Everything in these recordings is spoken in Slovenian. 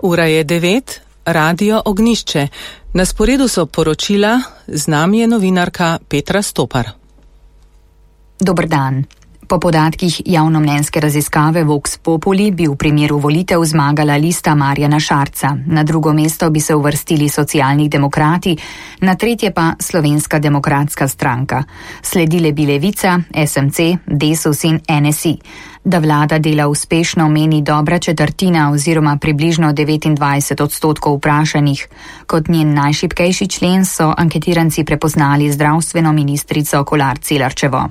Ura je 9, Radio Ognjišče. Na sporedu so poročila, z nami je novinarka Petra Stopar. Dober dan. Po podatkih javnomnenjske raziskave Vox Populi bi v primeru volitev zmagala lista Marjana Šarca. Na drugo mesto bi se uvrstili Socialni demokrati, na tretje pa Slovenska demokratska stranka. Sledile bi Levica, SMC, Desus in NSI. Da vlada dela uspešno, meni dobra četrtina oziroma približno 29% vprašanih. Kot njen najšibkejši člen so anketiranci prepoznali zdravstveno ministrico Kolar Celarčevo.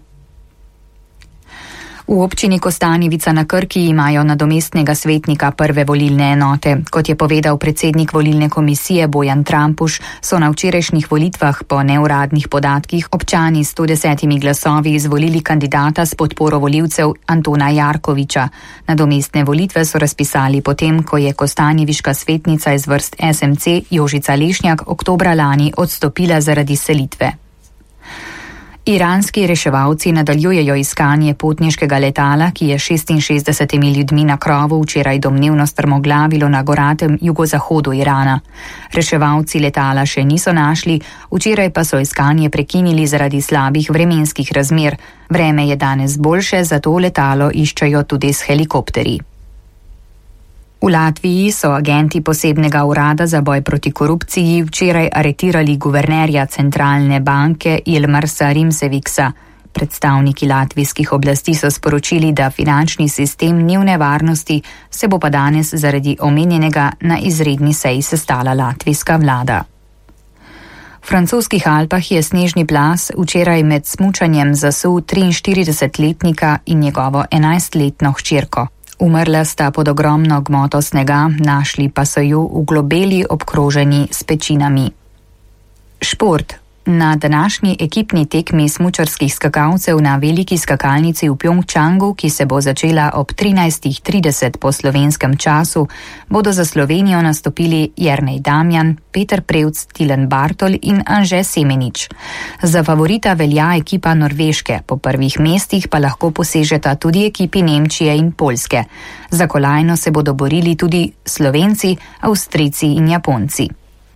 V občini Kostanjevica na Krki imajo nadomestnega svetnika prve volilne enote. Kot je povedal predsednik volilne komisije Bojan Trampuš, so na včerajšnjih volitvah po neuradnih podatkih občani s 110 glasovi izvolili kandidata s podporo volivcev Antona Jarkoviča. Nadomestne volitve so razpisali potem, ko je kostanjeviška svetnica iz vrst SMC Jožica Lešnjak oktobra lani odstopila zaradi selitve. Iranski reševalci nadaljujejo iskanje potniškega letala, ki je 66 ljudmi na krovu včeraj domnevno strmoglavilo na goratem jugozahodu Irana. Reševalci letala še niso našli, včeraj pa so iskanje prekinili zaradi slabih vremenskih razmer. Vreme je danes boljše, zato letalo iščejo tudi s helikopterji. V Latviji so agenti posebnega urada za boj proti korupciji včeraj aretirali guvernerja centralne banke Ilmarsa Rimseviksa. Predstavniki latvijskih oblasti so sporočili, da finančni sistem ni v nevarnosti, se bo pa danes zaradi omenjenega na izredni seji sestala latvijska vlada. V francoskih Alpah je snežni plaz včeraj med smučanjem zasul 43-letnika in njegovo 11-letno hčerko. Umrla sta pod ogromno gmoto snega, našli pa so ju uglobeli obkroženi s pečinami. Šport. Na današnji ekipni tekmi smučarskih skakalcev na veliki skakalnici v Pjongčangu, ki se bo začela ob 13:30 po slovenskem času, bodo za Slovenijo nastopili Jernej Damjan, Peter Prevc, Tilen Bartol in Anže Semenič. Za favorita velja ekipa Norveške, po prvih mestih pa lahko posežeta tudi ekipi Nemčije in Poljske. Za kolajno se bodo borili tudi Slovenci, Avstrijci in Japonci.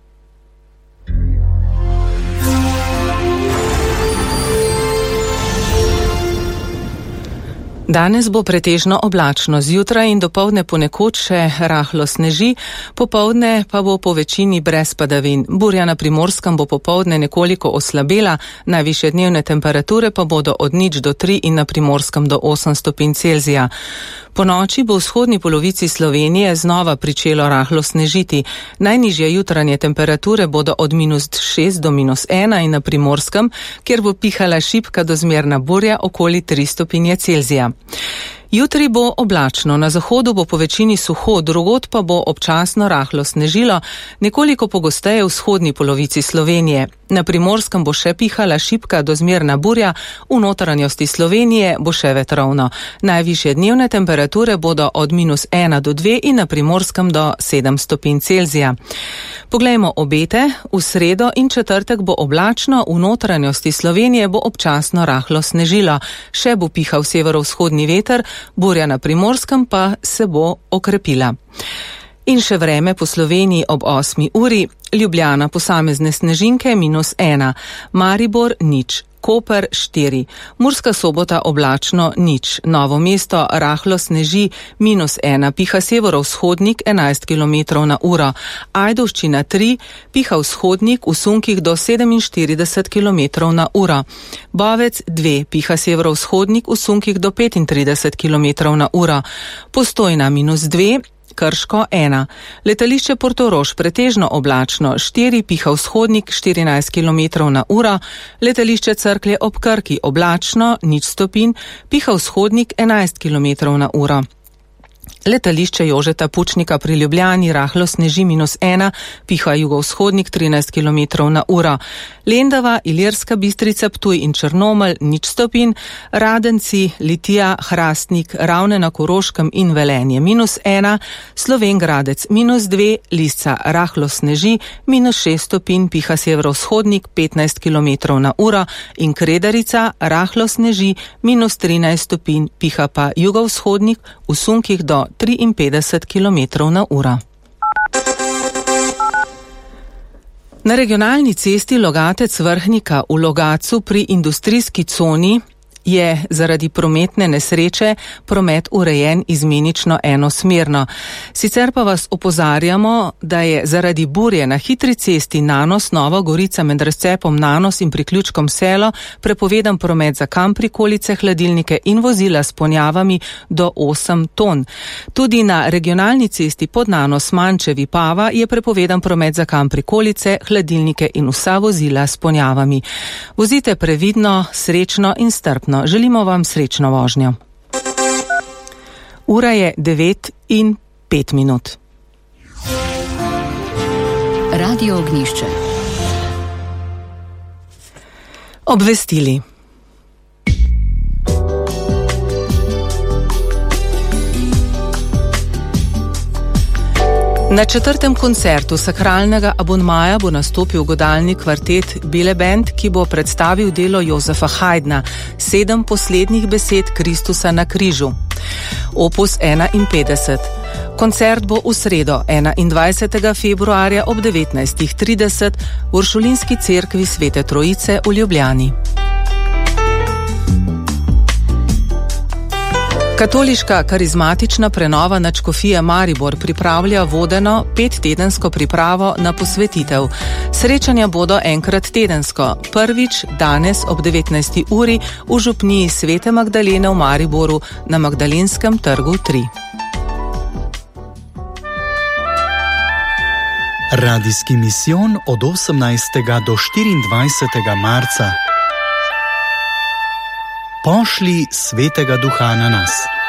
Danes bo pretežno oblačno, zjutraj in dopoldne ponekod še rahlo sneži, popoldne pa bo po večini brez padavin. Burja na Primorskem bo popoldne nekoliko oslabela, najvišje dnevne temperature pa bodo od 0 do 3 in na Primorskem do 8 stopinj Celzija. Po noči bo v vzhodni polovici Slovenije znova pričelo rahlo snežiti. Najnižje jutranje temperature bodo od -6 do -1 in na Primorskem, kjer bo pihala šibka do zmerna burja okoli 3 stopinje Celzija. Jutri bo oblačno, na zahodu bo po večini suho, drugod pa bo občasno rahlo snežilo, nekoliko pogosteje v vzhodni polovici Slovenije. Na Primorskem bo še pihala šibka do zmerna burja, v notranjosti Slovenije bo še vetrovno. Najvišje dnevne temperature bodo od -1 do 2 in na Primorskem do 7 stopinj Celzija. Poglejmo obete. V sredo in četrtek bo oblačno, v notranjosti Slovenije bo občasno rahlo snežilo. Še bo pihal severovzhodni veter, burja na Primorskem pa se bo okrepila. In še vreme po Sloveniji ob 8 uri. Ljubljana posamezne snežinke -1, Maribor 0, Koper 4, Murska Sobota oblačno 0, Novo mesto rahlo sneži -1, piha severovzhodnik 11 km/h, Ajdovščina 3, piha vzhodnik v sunkih do 47 km/h, Bovec 2, piha severovzhodnik v sunkih do 35 km/h, Postojna -2, Krško 1. Letališče Portorož pretežno oblačno 4, piha vzhodnik 14 km/h, letališče Cerklje ob Krki oblačno 0 stopinj, piha vzhodnik 11 km/h. Letališče Jožeta Pučnika pri Ljubljani rahlo sneži -1, piha jugovzhodnik 13 km/h. Lendava, Ilirska Bistrica, Ptuj in Črnomelj 0 stopinj, Radenci, Litija, Hrastnik, Ravne na Koroškem in Velenje -1, Slovenj Gradec -2, Lisca rahlo sneži -6 stopinj, piha severovzhodnik 15 km/h in Kredarica rahlo sneži -13 stopinj, piha pa jugovzhodnik v sunkih do 53 km/h. Na regionalni cesti Logatec-Vrhnika v Logatcu pri industrijski coni je zaradi prometne nesreče promet urejen izmenično enosmerno. Sicer pa vas opozarjamo, da je zaradi burje na hitri cesti Nanos-Nova Gorica med razcepom Nanos in priključkom Selo prepovedan promet za kamprikolice, hladilnike in vozila s ponjavami do 8 ton. Tudi na regionalni cesti pod Nanos-Mančevi-Pava je prepovedan promet za kamprikolice, hladilnike in vsa vozila s ponjavami. Vozite previdno, srečno in strpno. Želimo vam srečno vožnjo. Ura je 9:05. Radio Ognjišče. Obvestili. Na 4. koncertu sakralnega abonmaja bo nastopil godalni kvartet Bile Band, ki bo predstavil delo Jozefa Haydna 7 poslednjih besed Kristusa na križu. Opus 51. Koncert bo v sredo 21. februarja ob 19:30 v Uršulinski cerkvi Svete Trojice v Ljubljani. Katoliška karizmatična prenova nadškofije Maribor pripravlja vodeno 5-tedensko pripravo na posvetitev. Srečanja bodo enkrat tedensko, prvič danes ob 19. uri v župniji Svete Magdalene v Mariboru na Magdalenskem trgu 3. Radijski misijon od 18. do 24. marca. Pošli Svetega Duha na nas.